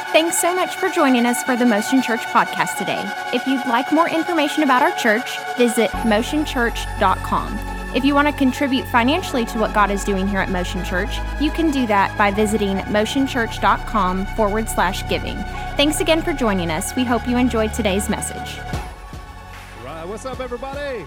Thanks so much for joining us for the Motion Church podcast today. If you'd like more information about our church, visit motionchurch.com. If you want to contribute financially to what God is doing here at Motion Church, you can do that by visiting motionchurch.com/giving. Thanks again for joining us. We hope you enjoyed today's message. All right, what's up, everybody?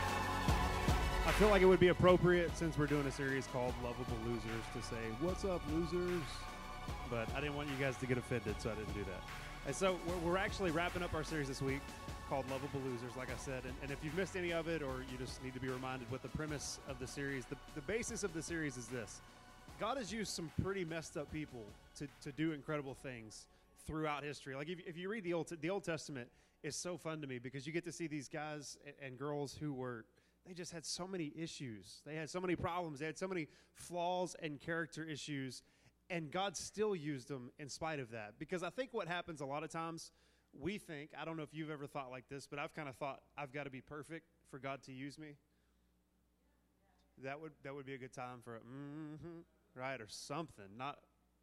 I feel like it would be appropriate, since we're doing a series called Lovable Losers, to say, what's up, losers? But I didn't want you guys to get offended, so I didn't do that. And so we're actually wrapping up our series this week called Lovable Losers, like I said. And if you've missed any of it, or you just need to be reminded what the premise of the series, the basis of the series is this. God has used some pretty messed up people to do incredible things throughout history. Like if you read the Old Testament, is so fun to me because you get to see these guys and girls they just had so many issues. They had so many problems. They had so many flaws and character issues. And God still used them in spite of that. Because I think what happens a lot of times, we think, I don't know if you've ever thought like this, but I've kind of thought, I've got to be perfect for God to use me. That would be a good time for right, or something. Not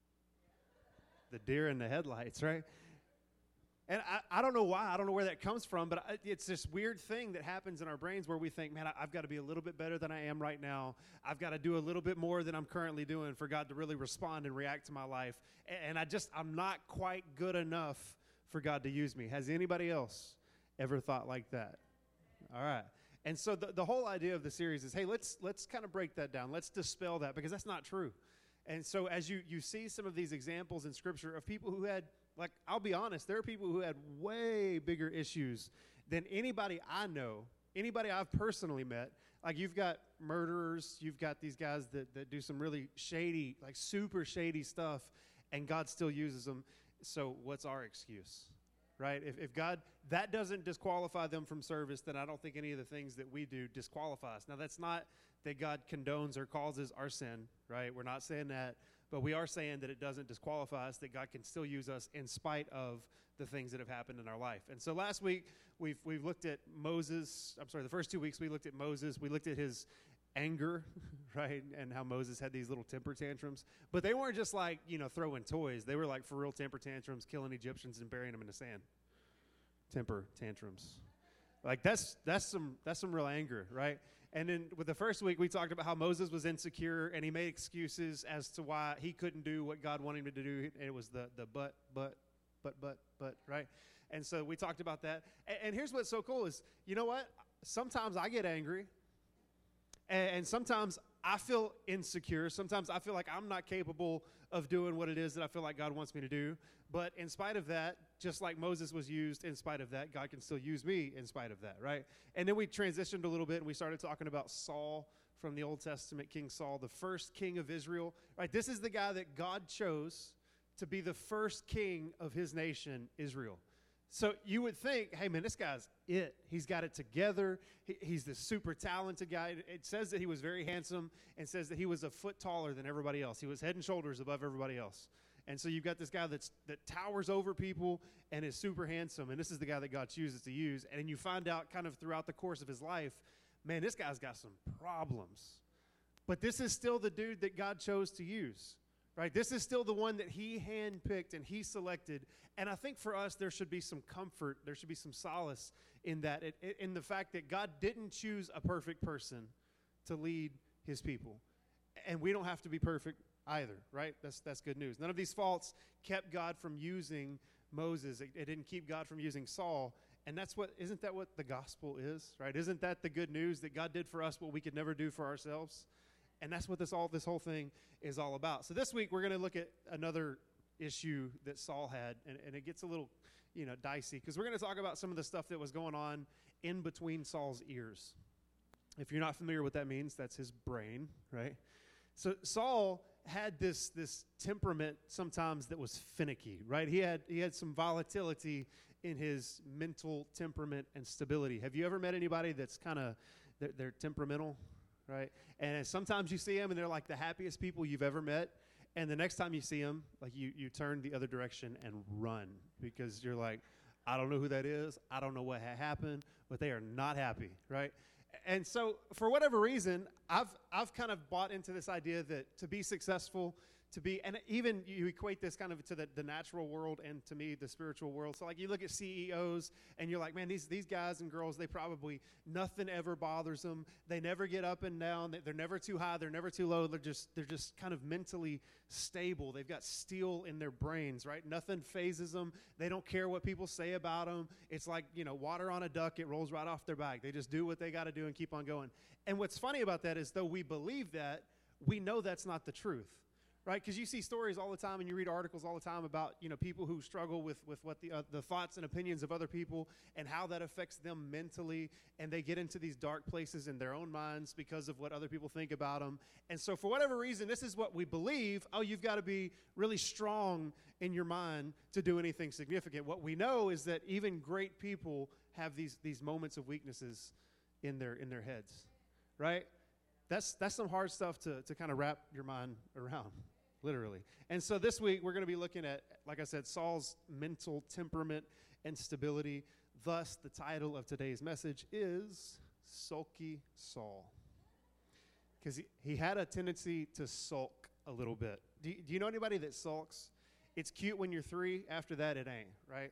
the deer in the headlights, right? And I don't know why. I don't know where that comes from, but it's this weird thing that happens in our brains where we think, man, I've got to be a little bit better than I am right now. I've got to do a little bit more than I'm currently doing for God to really respond and react to my life. And I'm not quite good enough for God to use me. Has anybody else ever thought like that? All right. And so the whole idea of the series is, hey, let's kind of break that down. Let's dispel that, because that's not true. And so as you see some of these examples in Scripture of people who had, like, I'll be honest, there are people who had way bigger issues than anybody I know, anybody I've personally met. Like, you've got murderers, you've got these guys that do some really shady, like super shady stuff, and God still uses them. So what's our excuse, right? If God, that doesn't disqualify them from service, then I don't think any of the things that we do disqualify us. Now, that's not that God condones or causes our sin, right? We're not saying that. But we are saying that it doesn't disqualify us, that God can still use us in spite of the things that have happened in our life. And so last week, we've looked at Moses. The first 2 weeks we looked at Moses. We looked at his anger, right, and how Moses had these little temper tantrums. But they weren't just like, throwing toys. They were like for real temper tantrums, killing Egyptians and burying them in the sand. Temper tantrums. Like that's some real anger, right? And then with the first week, we talked about how Moses was insecure, and he made excuses as to why he couldn't do what God wanted him to do. And it was the but, right? And so we talked about that. And here's what's so cool is, you know what? Sometimes I get angry, and sometimes I feel insecure. Sometimes I feel like I'm not capable of doing what it is that I feel like God wants me to do. But in spite of that, just like Moses was used in spite of that, God can still use me in spite of that, right? And then we transitioned a little bit, and we started talking about Saul from the Old Testament, King Saul, the first king of Israel, right? This is the guy that God chose to be the first king of his nation, Israel. So you would think, hey, man, this guy's it. He's got it together. He's the super talented guy. It says that he was very handsome, and says that he was a foot taller than everybody else. He was head and shoulders above everybody else. And so you've got this guy that towers over people and is super handsome, and this is the guy that God chooses to use. And you find out kind of throughout the course of his life, man, this guy's got some problems. But this is still the dude that God chose to use, right? This is still the one that he handpicked and he selected. And I think for us, there should be some comfort, there should be some solace in that, in the fact that God didn't choose a perfect person to lead his people. And we don't have to be perfect either, right? That's good news. None of these faults kept God from using Moses. It didn't keep God from using Saul. And isn't that what the gospel is, right? Isn't that the good news that God did for us what we could never do for ourselves? And that's what this whole thing is all about. So this week we're going to look at another issue that Saul had, and it gets a little, dicey, because we're going to talk about some of the stuff that was going on in between Saul's ears. If you're not familiar with what that means, that's his brain, right? So Saul had this temperament sometimes that was finicky, right? He had some volatility in his mental temperament and stability. Have you ever met anybody that's kind of they're temperamental, right? And sometimes you see them and they're like the happiest people you've ever met, and the next time you see them, like you turn the other direction and run, because you're like, I don't know who that is. I don't know what happened, but they are not happy, right? And so for whatever reason, I've kind of bought into this idea that to be successful, to be, and even you equate this kind of to the natural world and to me, the spiritual world. So like you look at CEOs and you're like, man, these guys and girls, they probably, nothing ever bothers them. They never get up and down. They're never too high. They're never too low. They're just kind of mentally stable. They've got steel in their brains, right? Nothing phases them. They don't care what people say about them. It's like, water on a duck. It rolls right off their back. They just do what they got to do and keep on going. And what's funny about that is though we believe that, we know that's not the truth. Right, because you see stories all the time, and you read articles all the time about people who struggle with what the thoughts and opinions of other people and how that affects them mentally, and they get into these dark places in their own minds because of what other people think about them. And so, for whatever reason, this is what we believe. Oh, you've got to be really strong in your mind to do anything significant. What we know is that even great people have these moments of weaknesses in their heads, right? That's some hard stuff to kind of wrap your mind around. Literally. And so this week, we're going to be looking at, like I said, Saul's mental temperament and stability. Thus, the title of today's message is Sulky Saul. Because he had a tendency to sulk a little bit. Do you know anybody that sulks? It's cute when you're 3. After that, it ain't, right?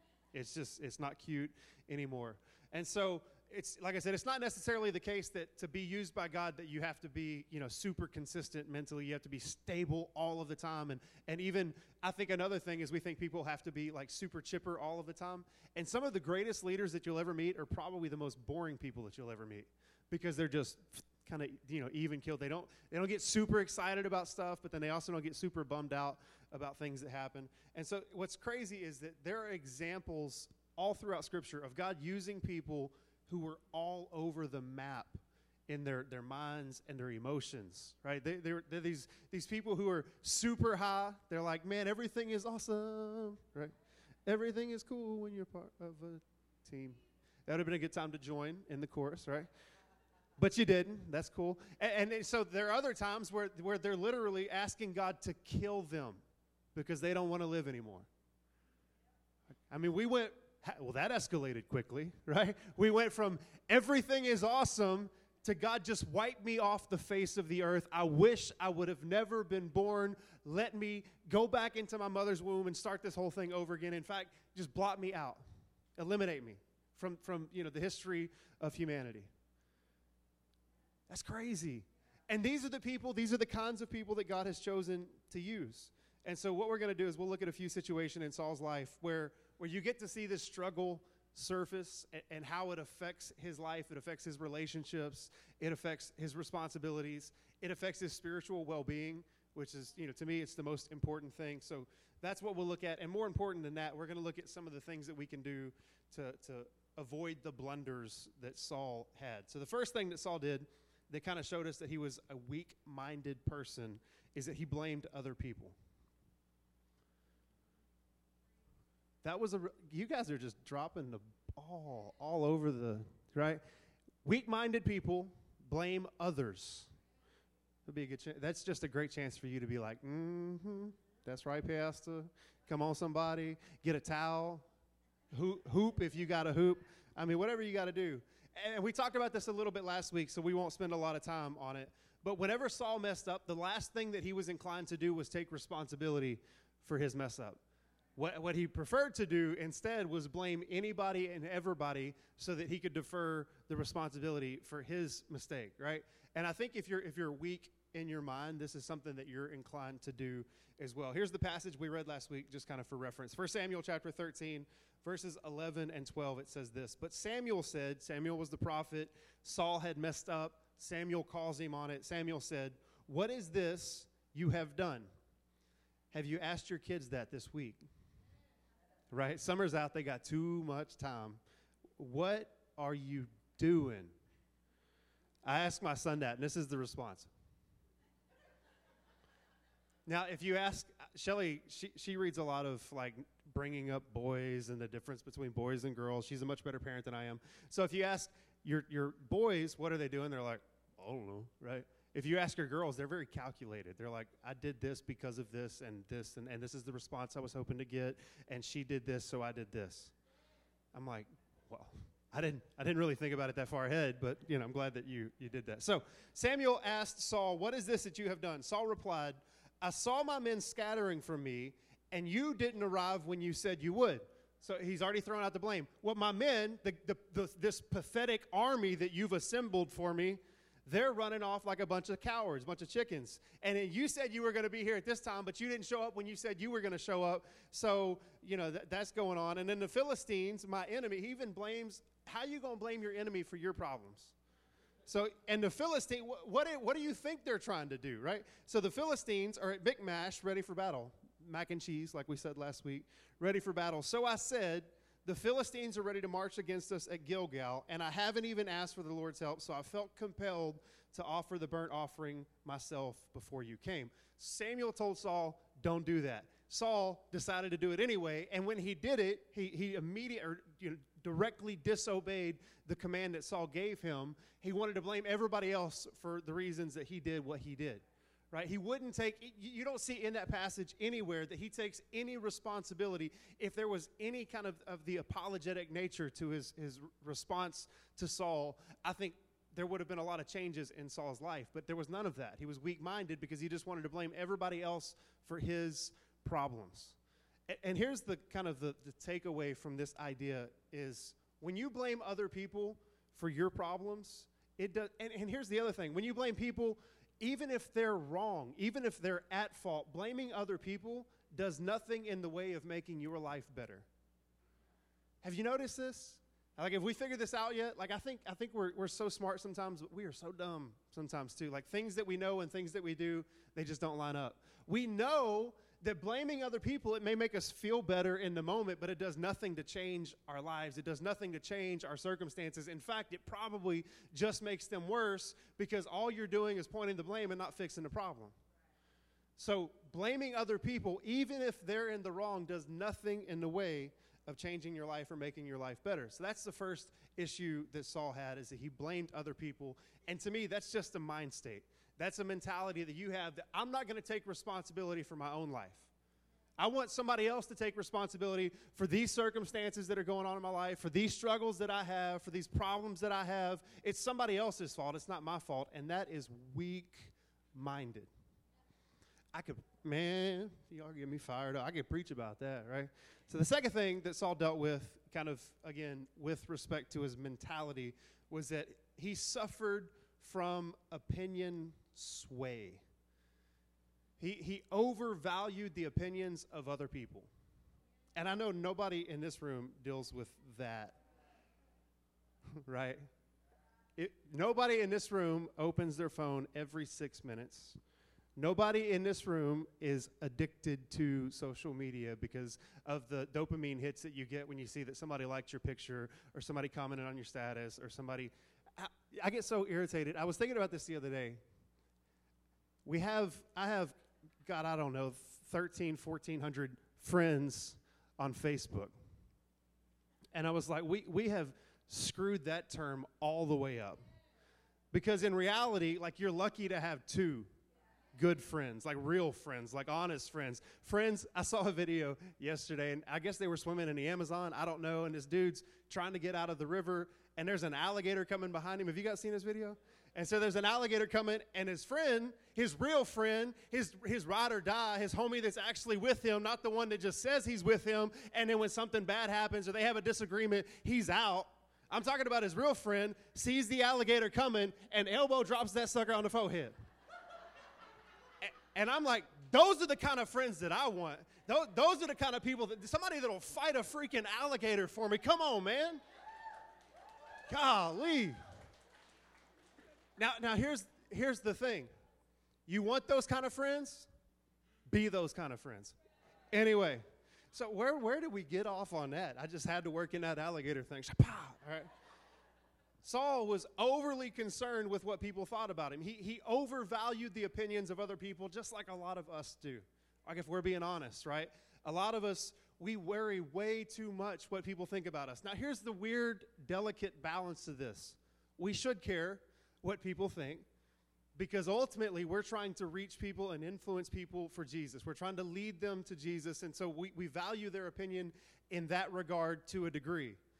It's not cute anymore. And so, it's like I said, it's not necessarily the case that to be used by God that you have to be, super consistent mentally. You have to be stable all of the time. And even, I think another thing is we think people have to be like super chipper all of the time. And some of the greatest leaders that you'll ever meet are probably the most boring people that you'll ever meet because they're just kind of, even killed. They don't get super excited about stuff, but then they also don't get super bummed out about things that happen. And so what's crazy is that there are examples all throughout Scripture of God using people who were all over the map in their minds and their emotions, right? They're these people who are super high. They're like, man, everything is awesome, right? Everything is cool when you're part of a team. That would have been a good time to join in the chorus, right? But you didn't. That's cool. And so there are other times where they're literally asking God to kill them because they don't want to live anymore. I mean, that escalated quickly, right? We went from everything is awesome to God just wipe me off the face of the earth. I wish I would have never been born. Let me go back into my mother's womb and start this whole thing over again. In fact, just blot me out. Eliminate me from the history of humanity. That's crazy. And these are the kinds of people that God has chosen to use. And so what we're going to do is we'll look at a few situations in Saul's life where you get to see this struggle surface and how it affects his life, it affects his relationships, it affects his responsibilities, it affects his spiritual well-being, which is, to me, it's the most important thing. So that's what we'll look at. And more important than that, we're going to look at some of the things that we can do to avoid the blunders that Saul had. So the first thing that Saul did that kind of showed us that he was a weak-minded person is that he blamed other people. You guys are just dropping the ball all over right? Weak-minded people blame others. That'd be a good chance. That's just a great chance for you to be like, that's right, Pastor. Come on, somebody. Get a towel. Hoop if you got a hoop. I mean, whatever you got to do. And we talked about this a little bit last week, so we won't spend a lot of time on it. But whenever Saul messed up, the last thing that he was inclined to do was take responsibility for his mess up. What he preferred to do instead was blame anybody and everybody so that he could defer the responsibility for his mistake, right? And I think if you're weak in your mind, this is something that you're inclined to do as well. Here's the passage we read last week, just kind of for reference. 1 Samuel chapter 13, verses 11 and 12, it says this. But Samuel said, Samuel was the prophet, Saul had messed up, Samuel calls him on it. Samuel said, what is this you have done? Have you asked your kids that this week? Right? Summer's out. They got too much time. What are you doing? I asked my son that, and this is the response. Now, if you ask Shelly, she reads a lot of like bringing up boys and the difference between boys and girls. She's a much better parent than I am. So if you ask your boys, what are they doing? They're like, I don't know, right? If you ask your girls, they're very calculated. They're like, I did this because of this, and this is the response I was hoping to get, and she did this, so I did this. I'm like, well, I didn't really think about it that far ahead, but I'm glad that you did that. So Samuel asked Saul, what is this that you have done? Saul replied, I saw my men scattering from me, and you didn't arrive when you said you would. So he's already thrown out the blame. Well, my men, this pathetic army that you've assembled for me, they're running off like a bunch of cowards, a bunch of chickens. And then you said you were going to be here at this time, but you didn't show up when you said you were going to show up. So, that's going on. And then the Philistines, my enemy, he even blames, how are you going to blame your enemy for your problems? So, and the Philistine, what do you think they're trying to do, right? So the Philistines are at Michmash, ready for battle. Mac and cheese, like we said last week, ready for battle. So I said, the Philistines are ready to march against us at Gilgal, and I haven't even asked for the Lord's help, so I felt compelled to offer the burnt offering myself before you came. Samuel told Saul, don't do that. Saul decided to do it anyway, and when he did it, he immediately, directly disobeyed the command that Saul gave him. He wanted to blame everybody else for the reasons that he did what he did. Right? He wouldn't take, you don't see in that passage anywhere that he takes any responsibility. If there was any kind of the apologetic nature to his response to Saul, I think there would have been a lot of changes in Saul's life. But there was none of that. He was weak-minded because he just wanted to blame everybody else for his problems. And here's the kind of the takeaway from this idea is when you blame other people for your problems, it does. And here's the other thing. When you blame people, even if they're wrong, even if they're at fault, blaming other people does nothing in the way of making your life better. Have you noticed this? Like, have we figured this out yet? Like, I think we're so smart sometimes, but we are so dumb sometimes too. Like, things that we know and things that we do, they just don't line up. We know that blaming other people, it may make us feel better in the moment, but it does nothing to change our lives. It does nothing to change our circumstances. In fact, it probably just makes them worse because all you're doing is pointing the blame and not fixing the problem. So blaming other people, even if they're in the wrong, does nothing in the way of changing your life or making your life better. So that's the first issue that Saul had, is that he blamed other people. And to me, that's just a mind state. That's a mentality that you have, that I'm not going to take responsibility for my own life. I want somebody else to take responsibility for these circumstances that are going on in my life, for these struggles that I have, for these problems that I have. It's somebody else's fault. It's not my fault. And that is weak-minded. Y'all get me fired up. I could preach about that, right? So the second thing that Saul dealt with, kind of, again, with respect to his mentality, was that he suffered from opinion sway. He overvalued the opinions of other people. And I know nobody in this room deals with that, right? Nobody in this room opens their phone every 6 minutes. Nobody in this room is addicted to social media because of the dopamine hits that you get when you see that somebody liked your picture or somebody commented on your status or somebody. I get so irritated. I was thinking about this the other day. I have, God, I don't know, 1,400 friends on Facebook. And I was like, we have screwed that term all the way up. Because in reality, like, you're lucky to have two good friends, like real friends, like honest friends. Friends, I saw a video yesterday, and I guess they were swimming in the Amazon, I don't know, and this dude's trying to get out of the river, and there's an alligator coming behind him. Have you guys seen this video? And so there's an alligator coming, and his friend, his real friend, his ride or die, his homie that's actually with him, not the one that just says he's with him, and then when something bad happens or they have a disagreement, he's out. I'm talking about his real friend, sees the alligator coming, and elbow drops that sucker on the forehead. And I'm like, those are the kind of friends that I want. Those are the kind of people, somebody that'll fight a freaking alligator for me. Come on, man. Golly. Now here's the thing. You want those kind of friends? Be those kind of friends. Anyway, so where did we get off on that? I just had to work in that alligator thing. All right. Saul was overly concerned with what people thought about him. He overvalued the opinions of other people, just like a lot of us do. Like, if we're being honest, right? A lot of us, we worry way too much what people think about us. Now, here's the weird, delicate balance to this. We should care what people think, because ultimately we're trying to reach people and influence people for Jesus. We're trying to lead them to Jesus, and so we value their opinion in that regard to a degree.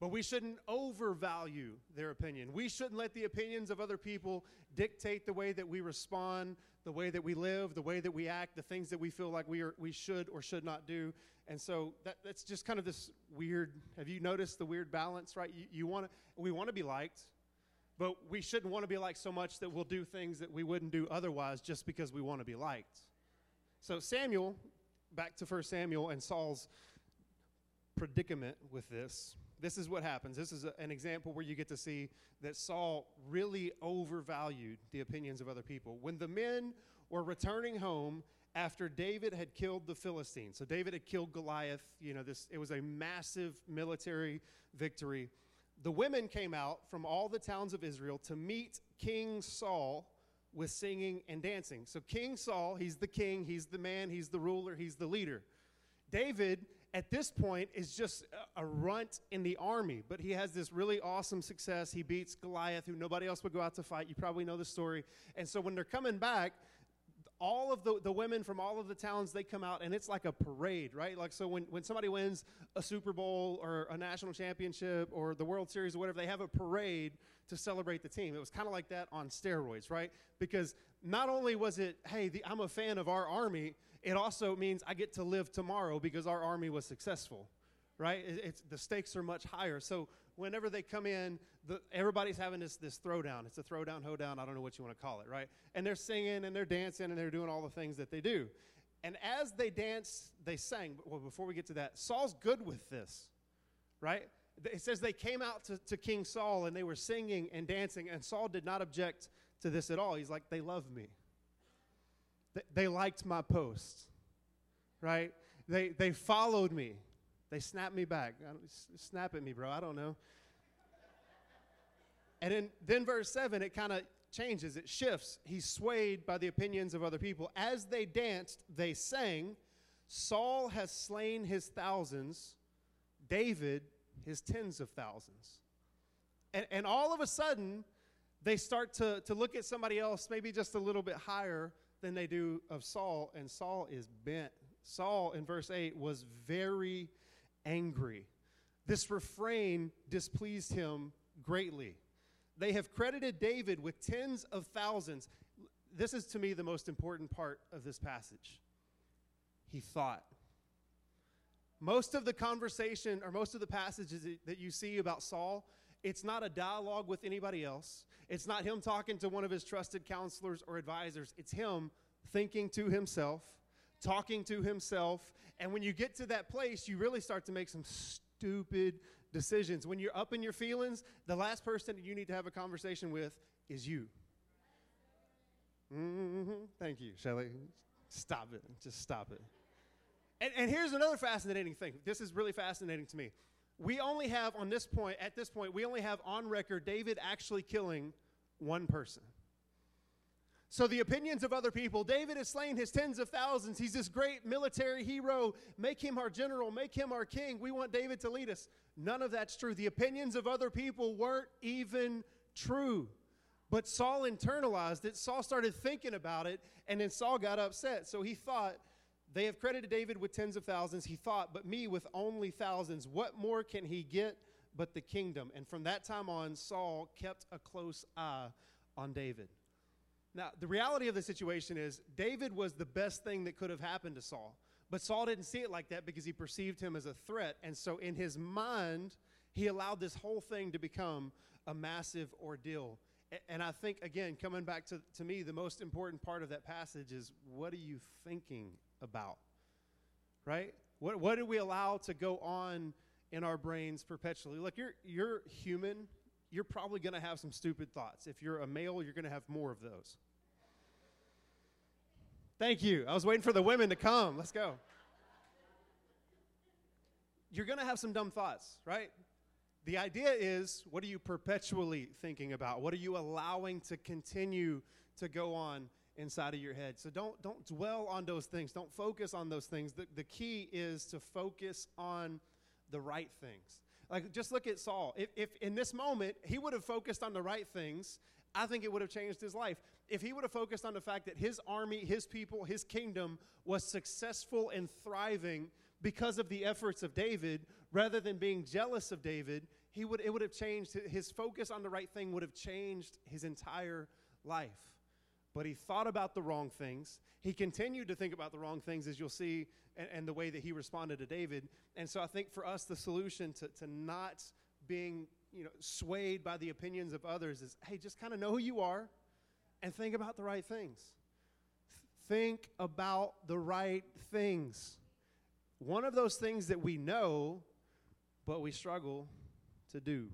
But we shouldn't overvalue their opinion. We shouldn't let the opinions of other people dictate the way that we respond, the way that we live, the way that we act, the things that we feel like we should or should not do. And so that's just kind of this weird, have you noticed the weird balance, right? We want to be liked, but we shouldn't want to be liked so much that we'll do things that we wouldn't do otherwise just because we want to be liked. So Samuel, back to 1 Samuel and Saul's predicament with this. This is what happens. This is an example where you get to see that Saul really overvalued the opinions of other people. When the men were returning home after David had killed the Philistines, so David had killed Goliath, it was a massive military victory. The women came out from all the towns of Israel to meet King Saul with singing and dancing. So King Saul, he's the king, he's the man, he's the ruler, he's the leader. David, at this point, is just a runt in the army, but he has this really awesome success. He beats Goliath, who nobody else would go out to fight. You probably know the story. And so when they're coming back, all of the women from all of the towns, they come out, and it's like a parade, right? Like, so when somebody wins a Super Bowl or a national championship or the World Series or whatever, they have a parade to celebrate the team. It was kind of like that on steroids, right? Because not only was it, hey, I'm a fan of our army, it also means I get to live tomorrow because our army was successful, right? The stakes are much higher. So whenever they come in, everybody's having this throwdown. It's a throwdown, hoedown, I don't know what you want to call it, right? And they're singing and they're dancing and they're doing all the things that they do. And as they danced, they sang. Well, before we get to that, Saul's good with this, right? It says they came out to King Saul and they were singing and dancing, and Saul did not object to this at all. He's like, they love me. They liked my post, right? They followed me. They snapped me back. Snap at me, bro. I don't know. And then verse 7, it kind of changes. It shifts. He's swayed by the opinions of other people. As they danced, they sang, Saul has slain his thousands, David his tens of thousands. And all of a sudden, they start to look at somebody else maybe just a little bit higher than they do of Saul, and Saul is bent. Saul, in verse 8, was very angry. This refrain displeased him greatly. They have credited David with tens of thousands. This is, to me, the most important part of this passage. He thought. Most of the conversation, or most of the passages that you see about Saul, it's not a dialogue with anybody else. It's not him talking to one of his trusted counselors or advisors. It's him thinking to himself, talking to himself. And when you get to that place, you really start to make some stupid decisions. When you're up in your feelings, the last person that you need to have a conversation with is you. Thank you, Shelley. Stop it. Just stop it. And here's another fascinating thing. This is really fascinating to me. We only have at this point, we only have on record David actually killing one person. So the opinions of other people, David has slain his tens of thousands. He's this great military hero. Make him our general. Make him our king. We want David to lead us. None of that's true. The opinions of other people weren't even true. But Saul internalized it. Saul started thinking about it, and then Saul got upset. So he thought, they have credited David with tens of thousands. He thought, but me with only thousands. What more can he get but the kingdom? And from that time on, Saul kept a close eye on David. Now, the reality of the situation is David was the best thing that could have happened to Saul. But Saul didn't see it like that because he perceived him as a threat. And so in his mind, he allowed this whole thing to become a massive ordeal. And I think, again, coming back to me, the most important part of that passage is, what are you thinking about, right? What do we allow to go on in our brains perpetually? Look, you're human. You're probably going to have some stupid thoughts. If you're a male, you're going to have more of those. Thank you. I was waiting for the women to come. Let's go. You're going to have some dumb thoughts, right? The idea is, what are you perpetually thinking about? What are you allowing to continue to go on inside of your head? So don't dwell on those things. Don't focus on those things. The key is to focus on the right things. Like, just look at Saul. If in this moment he would have focused on the right things, I think it would have changed his life. If he would have focused on the fact that his army, his people, his kingdom was successful and thriving because of the efforts of David, rather than being jealous of David, it would have changed. His focus on the right thing would have changed his entire life. But he thought about the wrong things. He continued to think about the wrong things, as you'll see, and the way that he responded to David. And so I think for us, the solution to not being swayed by the opinions of others is, hey, just kind of know who you are and think about the right things. Think about the right things. One of those things that we know, but we struggle to do.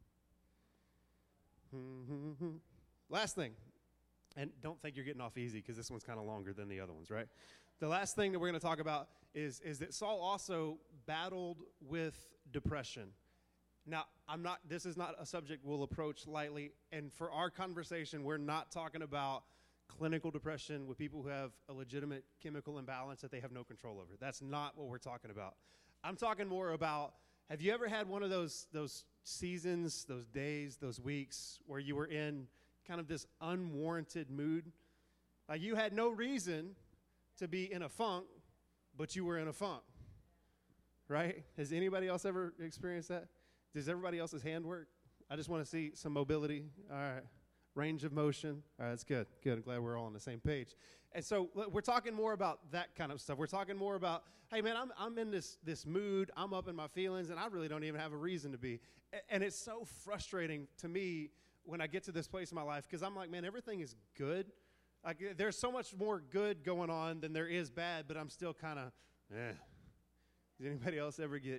Last thing. And don't think you're getting off easy, because this one's kind of longer than the other ones, right? The last thing that we're going to talk about is that Saul also battled with depression. Now, this is not a subject we'll approach lightly. And for our conversation, we're not talking about clinical depression with people who have a legitimate chemical imbalance that they have no control over. That's not what we're talking about. I'm talking more about, have you ever had one of those seasons, those days, those weeks where you were in kind of this unwarranted mood? Like you had no reason to be in a funk, but you were in a funk, right? Has anybody else ever experienced that? Does everybody else's hand work? I just want to see some mobility. All right. Range of motion. All right, that's good. Good. I'm glad we're all on the same page. And so we're talking more about that kind of stuff. We're talking more about, hey, man, I'm in this mood. I'm up in my feelings, and I really don't even have a reason to be. And it's so frustrating to me when I get to this place in my life, because I'm like, man, everything is good. Like there's so much more good going on than there is bad, but I'm still kind of, Does anybody else ever get,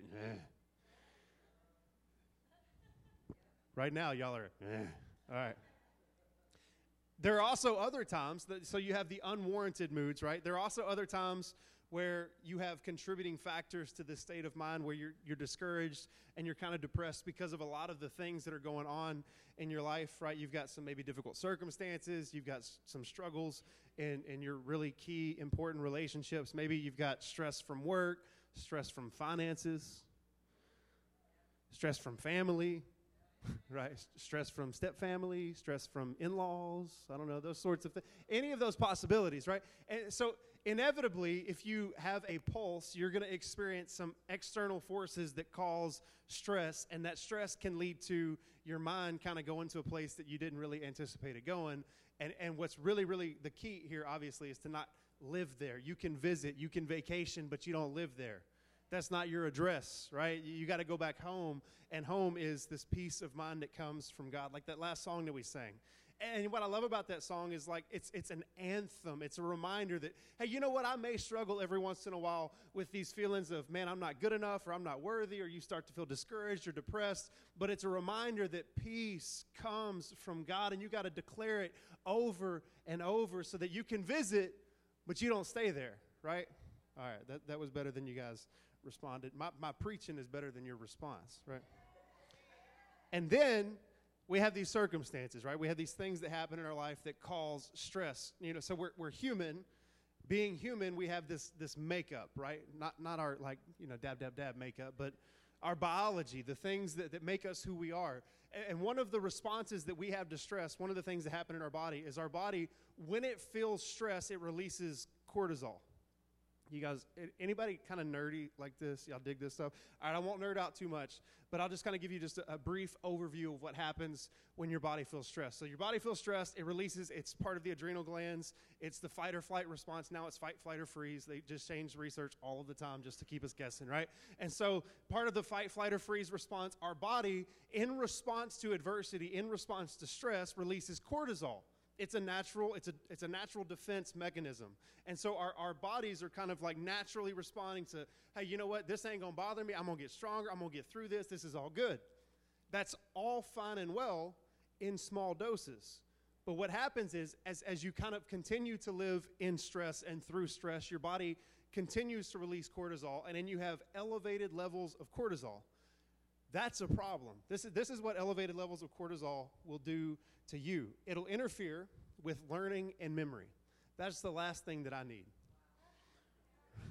Right now, y'all are, All right. There are also other times, so you have the unwarranted moods, right? There are also other times where you have contributing factors to this state of mind where you're discouraged and you're kind of depressed because of a lot of the things that are going on in your life, right? You've got some maybe difficult circumstances. You've got some struggles in your really key, important relationships. Maybe you've got stress from work, stress from finances, stress from family, right? Stress from step-family, stress from in-laws, I don't know, those sorts of things. Any of those possibilities, right? And so inevitably, if you have a pulse, you're going to experience some external forces that cause stress, and that stress can lead to your mind kind of going to a place that you didn't really anticipate it going. And what's really, really the key here, obviously, is to not live there. You can visit, you can vacation, but you don't live there. That's not your address, right? You got to go back home, and home is this peace of mind that comes from God, like that last song that we sang. And what I love about that song is like it's an anthem. It's a reminder that, hey, you know what? I may struggle every once in a while with these feelings of, man, I'm not good enough, or I'm not worthy, or you start to feel discouraged or depressed. But it's a reminder that peace comes from God, and you got to declare it over and over so that you can visit, but you don't stay there, right? All right, that was better than you guys responded. My preaching is better than your response, right? And then we have these circumstances, right? We have these things that happen in our life that cause stress. So we're human. Being human, we have this makeup, right? Not our dab makeup, but our biology, the things that make us who we are. And one of the responses that we have to stress, one of the things that happen in our body is our body, when it feels stress, it releases cortisol. You guys, anybody kind of nerdy like this? Y'all dig this stuff? All right, I won't nerd out too much, but I'll just kind of give you just a brief overview of what happens when your body feels stressed. So your body feels stressed. It releases, it's part of the adrenal glands. It's the fight or flight response. Now it's fight, flight, or freeze. They just change research all of the time just to keep us guessing, right? And so part of the fight, flight, or freeze response, our body, in response to adversity, in response to stress, releases cortisol. It's a natural defense mechanism. And so our bodies are kind of like naturally responding to, hey, you know what? This ain't going to bother me. I'm going to get stronger. I'm going to get through this. This is all good. That's all fine and well in small doses. But what happens is as you kind of continue to live in stress and through stress, your body continues to release cortisol, and then you have elevated levels of cortisol. That's a problem. This is what elevated levels of cortisol will do to you. It'll interfere with learning and memory. That's the last thing that I need.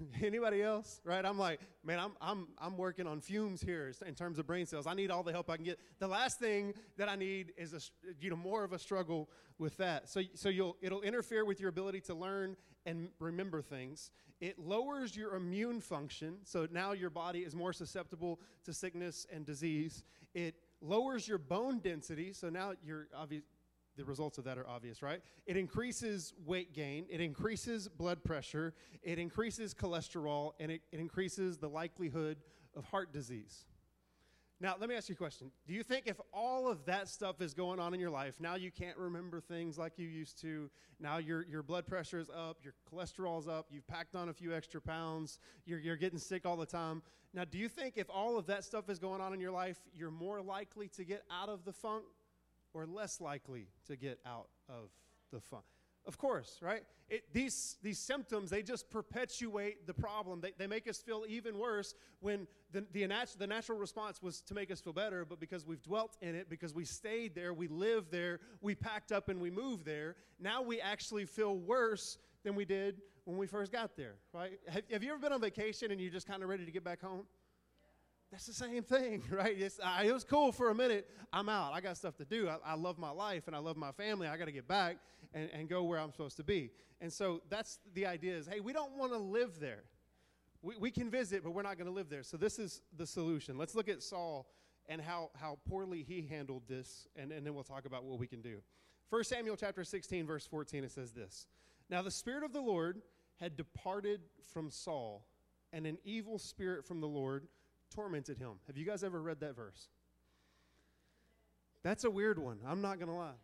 Anybody else? Right? I'm like, man, I'm working on fumes here in terms of brain cells. I need all the help I can get. The last thing that I need is more of a struggle with that. So it'll interfere with your ability to learn and remember things. It lowers your immune function, so now your body is more susceptible to sickness and disease. It lowers your bone density, so now the results of that are obvious, right? It increases weight gain. It increases blood pressure. It increases cholesterol, and it increases the likelihood of heart disease. Now, let me ask you a question. Do you think if all of that stuff is going on in your life, now you can't remember things like you used to, now your blood pressure is up, your cholesterol is up, you've packed on a few extra pounds, you're getting sick all the time. Now, do you think if all of that stuff is going on in your life, you're more likely to get out of the funk or less likely to get out of the funk? Of course, right? These symptoms, they just perpetuate the problem. They make us feel even worse when the natural response was to make us feel better, but because we've dwelt in it, because we stayed there, we lived there, we packed up and we moved there, now we actually feel worse than we did when we first got there, right? Have you ever been on vacation and you're just kind of ready to get back home? That's the same thing, right? It was cool for a minute. I'm out. I got stuff to do. I love my life and I love my family. I got to get back and go where I'm supposed to be. And so that's the idea is, hey, we don't want to live there. We can visit, but we're not going to live there. So this is the solution. Let's look at Saul and how poorly he handled this, and then we'll talk about what we can do. 1 Samuel chapter 16, verse 14, it says this. Now the Spirit of the Lord had departed from Saul, and an evil spirit from the Lord tormented him. Have you guys ever read that verse? That's a weird one. I'm not going to lie.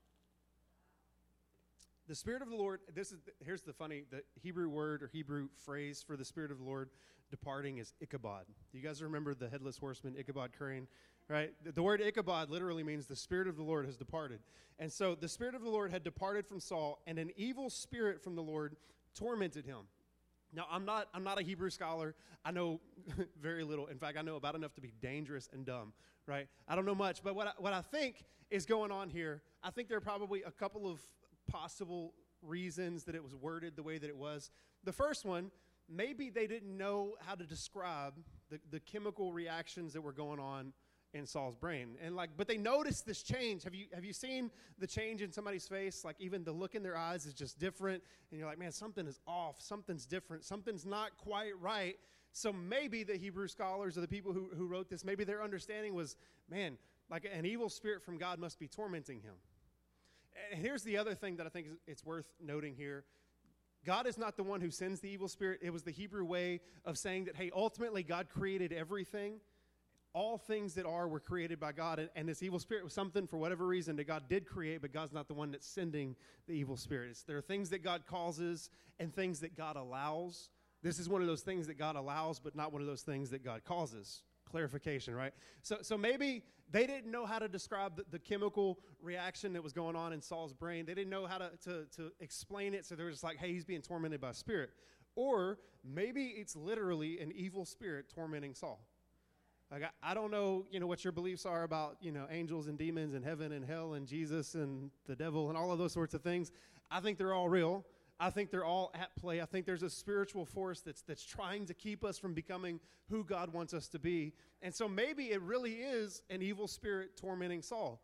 The Spirit of the Lord, here's the Hebrew word or Hebrew phrase for the Spirit of the Lord departing is Ichabod. Do you guys remember the headless horseman, Ichabod Crane? Right? The word Ichabod literally means the Spirit of the Lord has departed. And so the Spirit of the Lord had departed from Saul, and an evil spirit from the Lord tormented him. Now, I'm not a Hebrew scholar. I know very little. In fact, I know about enough to be dangerous and dumb, right? I don't know much, but what I think is going on here, I think there are probably a couple of possible reasons that it was worded the way that it was. The first one, maybe they didn't know how to describe the chemical reactions that were going on in Saul's brain. But they noticed this change. Have you seen the change in somebody's face? Like even the look in their eyes is just different. And you're like, man, something is off. Something's different. Something's not quite right. So maybe the Hebrew scholars or the people who wrote this, maybe their understanding was, man, like an evil spirit from God must be tormenting him. And here's the other thing that I think it's worth noting here. God is not the one who sends the evil spirit. It was the Hebrew way of saying that, hey, ultimately God created everything. All things that were created by God, and this evil spirit was something, for whatever reason, that God did create, but God's not the one that's sending the evil spirit. There are things that God causes and things that God allows. This is one of those things that God allows, but not one of those things that God causes. Clarification, right? So maybe they didn't know how to describe the chemical reaction that was going on in Saul's brain. They didn't know how to explain it, so they were just like, hey, he's being tormented by a spirit. Or maybe it's literally an evil spirit tormenting Saul. Like, I don't know, what your beliefs are about, angels and demons and heaven and hell and Jesus and the devil and all of those sorts of things. I think they're all real. I think they're all at play. I think there's a spiritual force that's trying to keep us from becoming who God wants us to be. And so maybe it really is an evil spirit tormenting Saul.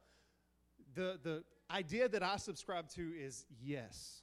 The idea that I subscribe to is yes.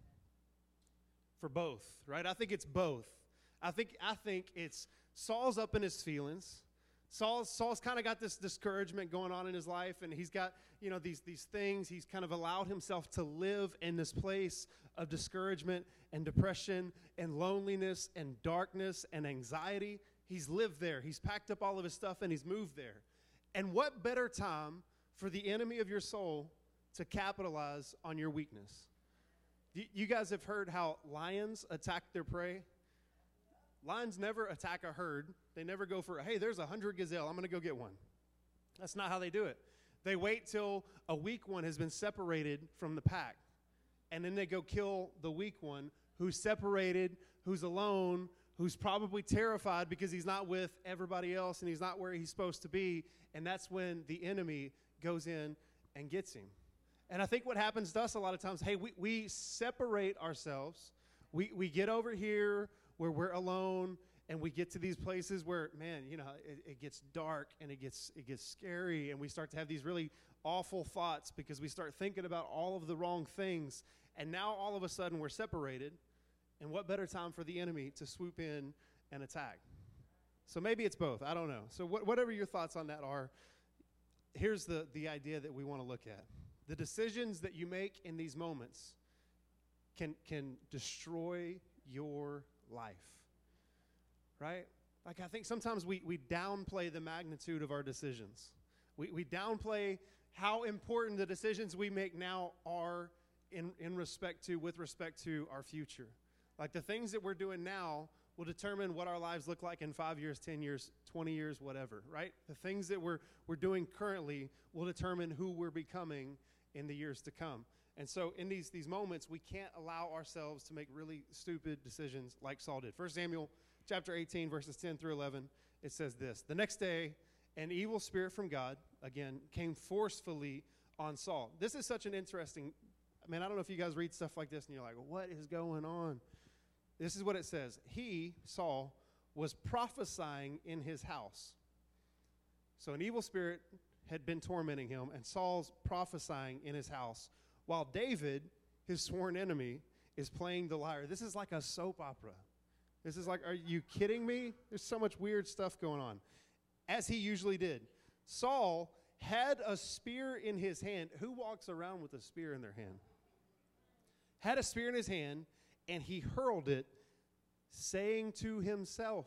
For both, right? I think it's both. I think it's Saul's up in his feelings. Saul's kind of got this discouragement going on in his life, and he's got, these things. He's kind of allowed himself to live in this place of discouragement and depression and loneliness and darkness and anxiety. He's lived there. He's packed up all of his stuff, and he's moved there. And what better time for the enemy of your soul to capitalize on your weakness? You guys have heard how lions attack their prey? Lions never attack a herd. They never go for, hey, there's 100 gazelle. I'm going to go get one. That's not how they do it. They wait till a weak one has been separated from the pack. And then they go kill the weak one who's separated, who's alone, who's probably terrified because he's not with everybody else and he's not where he's supposed to be. And that's when the enemy goes in and gets him. And I think what happens to us a lot of times, hey, we separate ourselves. We get over here where we're alone and we get to these places where, man, it gets dark and it gets scary, and we start to have these really awful thoughts because we start thinking about all of the wrong things. And now all of a sudden we're separated. And what better time for the enemy to swoop in and attack? So maybe it's both. I don't know. So whatever your thoughts on that are, here's the idea that we want to look at. The decisions that you make in these moments can destroy your life, right? Like, I think sometimes we downplay the magnitude of our decisions. We downplay how important the decisions we make now are with respect to our future. Like, the things that we're doing now will determine what our lives look like in 5 years, 10 years, 20 years, whatever, right? The things that we're doing currently will determine who we're becoming in the years to come. And so in these moments, we can't allow ourselves to make really stupid decisions like Saul did. 1 Samuel chapter 18, verses 10 through 11, it says this: "The next day, an evil spirit from God, again, came forcefully on Saul." This is such an interesting, I don't know if you guys read stuff like this and you're like, what is going on? This is what it says. He, Saul, was prophesying in his house. So an evil spirit had been tormenting him, and Saul's prophesying in his house, while David, his sworn enemy, is playing the lyre. This is like a soap opera. This is like, are you kidding me? There's so much weird stuff going on. As he usually did. Saul had a spear in his hand. Who walks around with a spear in their hand? Had a spear in his hand, and he hurled it, saying to himself.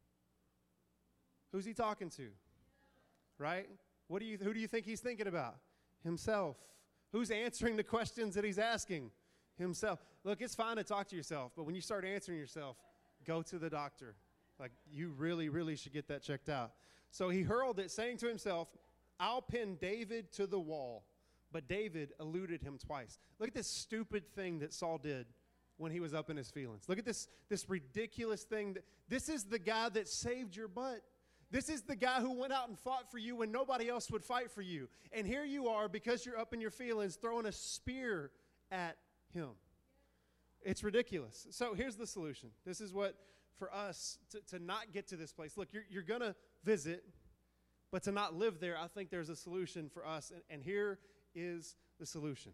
Who's he talking to? Right? Who do you think he's thinking about? Himself. Who's answering the questions that he's asking? Himself. Look, it's fine to talk to yourself, but when you start answering yourself, go to the doctor. Like, you really, really should get that checked out. So he hurled it, saying to himself, "I'll pin David to the wall." But David eluded him twice. Look at this stupid thing that Saul did when he was up in his feelings. Look at this ridiculous thing. This is the guy that saved your butt. This is the guy who went out and fought for you when nobody else would fight for you. And here you are, because you're up in your feelings, throwing a spear at him. It's ridiculous. So here's the solution. This is what, for us, to not get to this place. Look, you're going to visit, but to not live there, I think there's a solution for us. And here is the solution.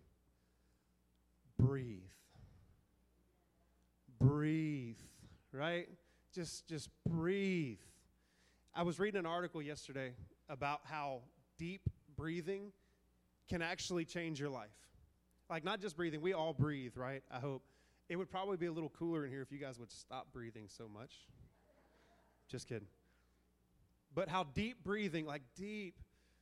Breathe. Breathe, right? Just breathe. I was reading an article yesterday about how deep breathing can actually change your life. Like, not just breathing. We all breathe, right? I hope. It would probably be a little cooler in here if you guys would stop breathing so much. Just kidding. But how deep breathing, like deep,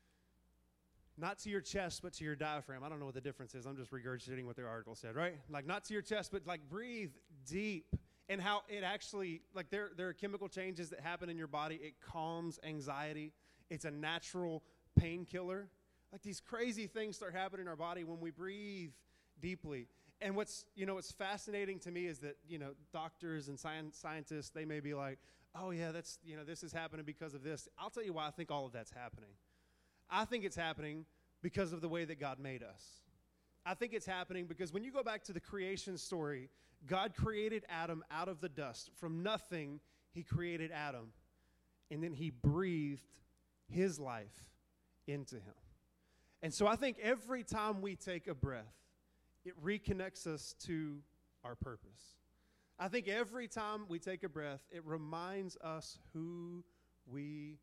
not to your chest, but to your diaphragm. I don't know what the difference is. I'm just regurgitating what their article said, right? Like, not to your chest, but like breathe deep. And how it actually, like, there are chemical changes that happen in your body. It calms anxiety. It's a natural painkiller. Like, these crazy things start happening in our body when we breathe deeply. And what's fascinating to me is that, doctors and scientists, they may be like, oh yeah, that's, this is happening because of this. I'll tell you why I think all of that's happening. I think it's happening because of the way that God made us. I think it's happening because when you go back to the creation story, God created Adam out of the dust. From nothing, he created Adam. And then he breathed his life into him. And so I think every time we take a breath, it reconnects us to our purpose. I think every time we take a breath, it reminds us who we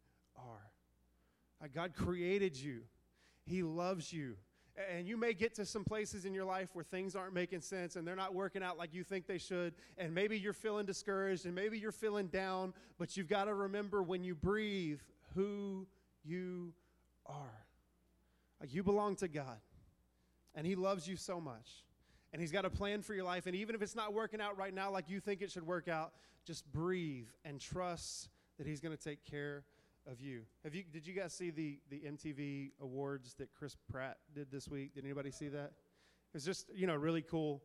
are. God created you. He loves you. And you may get to some places in your life where things aren't making sense and they're not working out like you think they should. And maybe you're feeling discouraged and maybe you're feeling down. But you've got to remember when you breathe who you are. Like, you belong to God. And he loves you so much. And he's got a plan for your life. And even if it's not working out right now like you think it should work out, just breathe and trust that he's going to take care of you. Did you guys see the MTV awards that Chris Pratt did this week? Did anybody see that? It was just, a really cool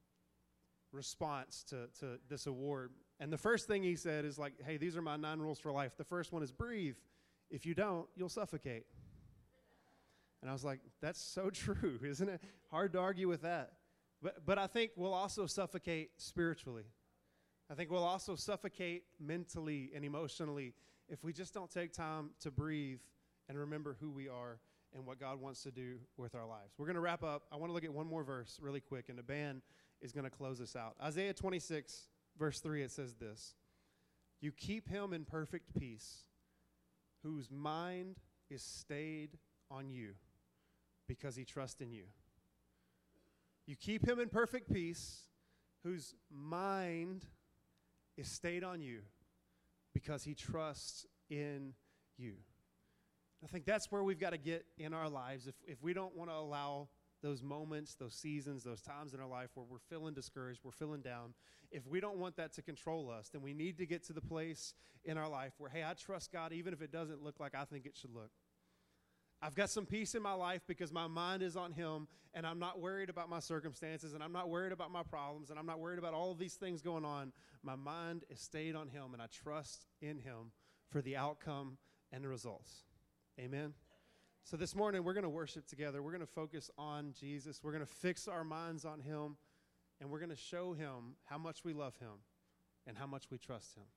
response to this award. And the first thing he said is like, hey, these are my 9 rules for life. The first one is breathe. If you don't, you'll suffocate. And I was like, that's so true, isn't it? Hard to argue with that. But I think we'll also suffocate spiritually. I think we'll also suffocate mentally and emotionally if we just don't take time to breathe and remember who we are and what God wants to do with our lives. We're going to wrap up. I want to look at one more verse really quick, and the band is going to close us out. Isaiah 26, verse 3, it says this: "You keep him in perfect peace, whose mind is stayed on you, because he trusts in you." You keep him in perfect peace, whose mind is stayed on you, because he trusts in you. I think that's where we've got to get in our lives. If we don't want to allow those moments, those seasons, those times in our life where we're feeling discouraged, we're feeling down, if we don't want that to control us, then we need to get to the place in our life where, hey, I trust God even if it doesn't look like I think it should look. I've got some peace in my life because my mind is on him, and I'm not worried about my circumstances, and I'm not worried about my problems, and I'm not worried about all of these things going on. My mind is stayed on him, and I trust in him for the outcome and the results. Amen? So this morning, we're going to worship together. We're going to focus on Jesus. We're going to fix our minds on him, and we're going to show him how much we love him and how much we trust him.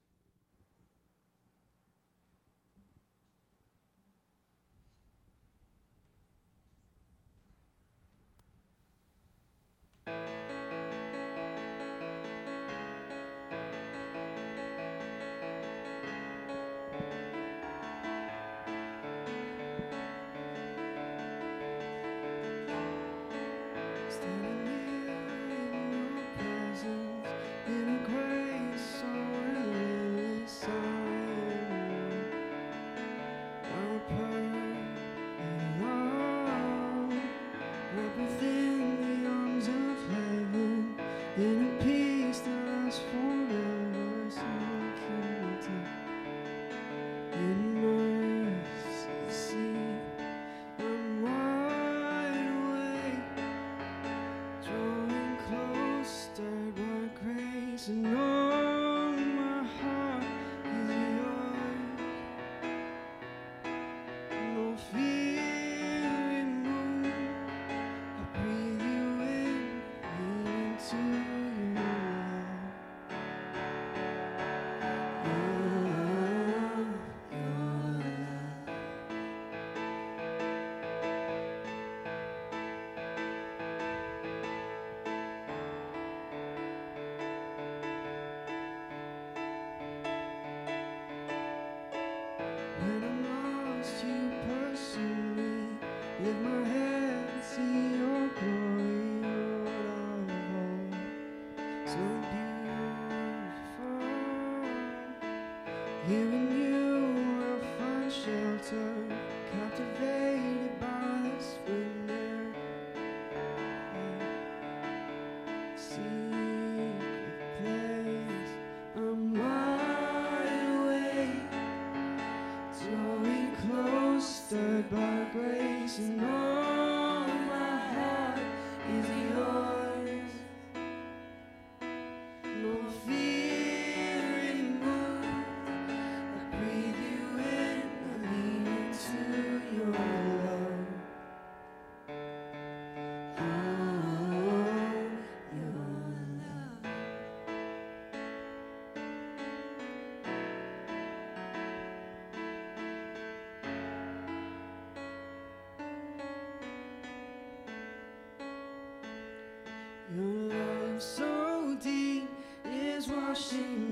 Your love so deep is washing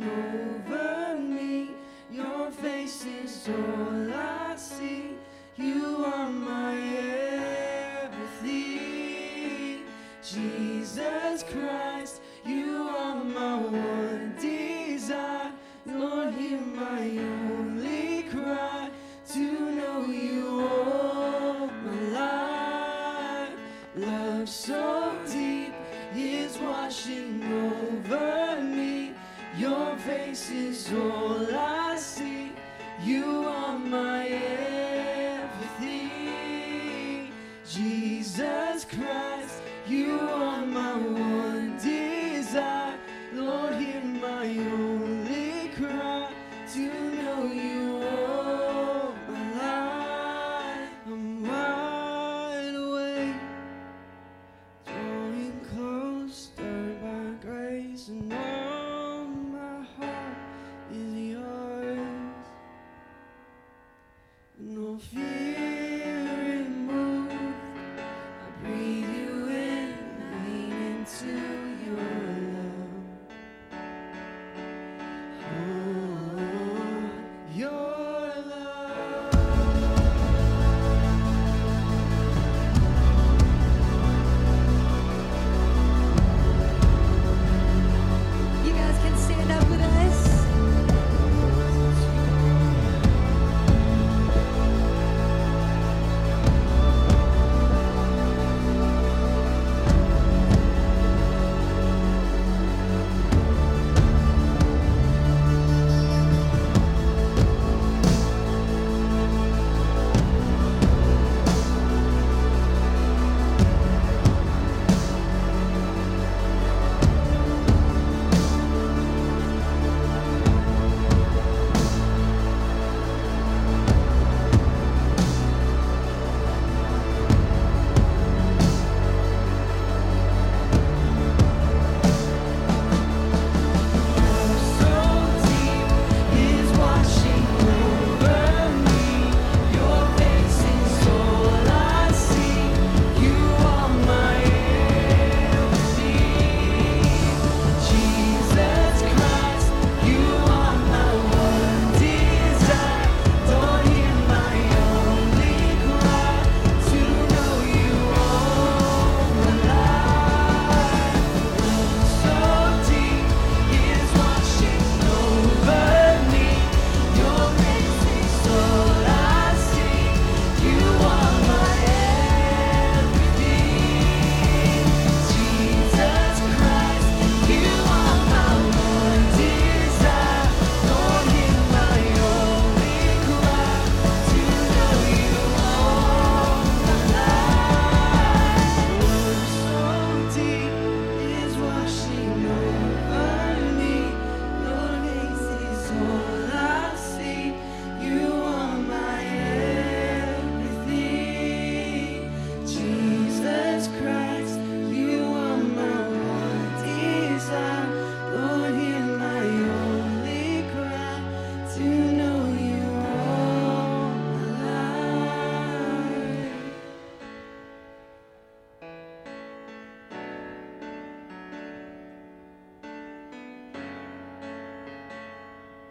over me. Your face is all I see. You are my everything. Jesus Christ, you are my one desire. Lord, hear my only cry to know you all my life. Love so deep is washing over me. Your face is all I see. You are my everything. Jesus Christ, you are my one desire. Lord, hear my only cry to know you all my life. I'm wide awake, drawing close, stirred by grace and all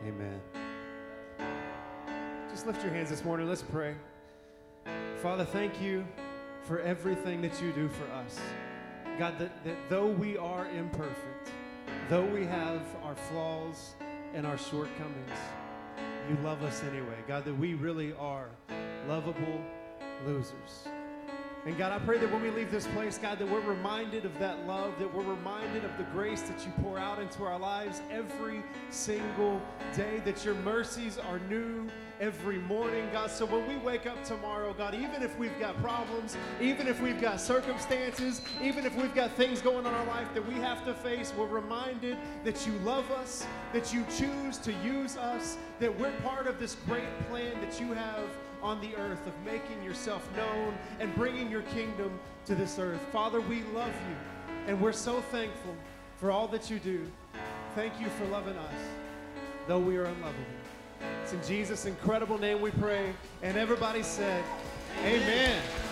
Amen. Just lift your hands this morning. Let's pray. Father, thank you for everything that you do for us. God, that though we are imperfect, though we have our flaws and our shortcomings, you love us anyway. God, that we really are lovable losers. And God, I pray that when we leave this place, God, that we're reminded of that love, that we're reminded of the grace that you pour out into our lives every single day, that your mercies are new every morning, God. So when we wake up tomorrow, God, even if we've got problems, even if we've got circumstances, even if we've got things going on in our life that we have to face, we're reminded that you love us, that you choose to use us, that we're part of this great plan that you have on the earth of making yourself known and bringing your kingdom to this earth. Father, we love you, and we're so thankful for all that you do. Thank you for loving us, though we are unlovable. It's in Jesus' incredible name we pray, and everybody said, amen.